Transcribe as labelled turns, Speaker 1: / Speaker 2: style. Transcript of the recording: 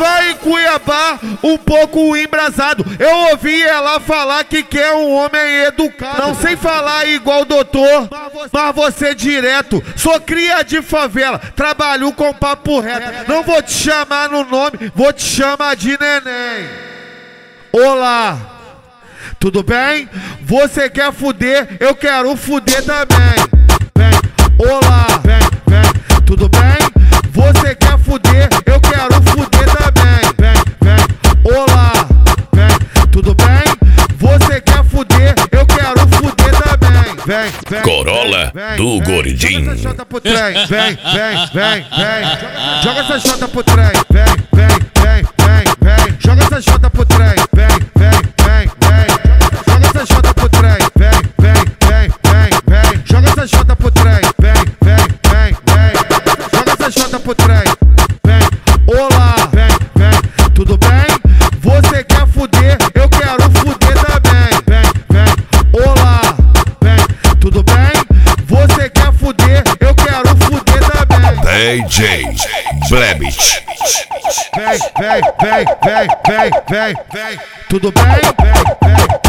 Speaker 1: tava em Cuiabá, um pouco embrasado. Eu ouvi ela falar que quer um homem educado. Não sei falar igual doutor, mas você direto. Sou cria de favela, trabalho com papo reto. Não vou te chamar no nome, vou te chamar de neném. Olá, tudo bem? Você quer fuder? Eu quero fuder também. Vem, olá, vem, tudo bem? Você quer fuder? Eu quero fuder também. Vem, olá, vem, tudo bem? Você quer fuder? Eu quero fuder também. Vem,
Speaker 2: Corolla do Gordinho.
Speaker 1: Joga essa chota pro trem. Vem. Joga essa chota pro trem. Vem. Joga essa chota pro trem. Vem. Joga essa chota pro trem. Vem. Joga essa chota pro trem. Vem. Joga essa chota pro trem. Vem. Olá, vem. Tudo bem? Você quer fuder? Eu quero fuder também. Vem. Olá, vem. Tudo bem? Você quer fuder? Eu quero fuder também.
Speaker 2: DJ Blebit.
Speaker 1: Vem. Tudo bem? Vem.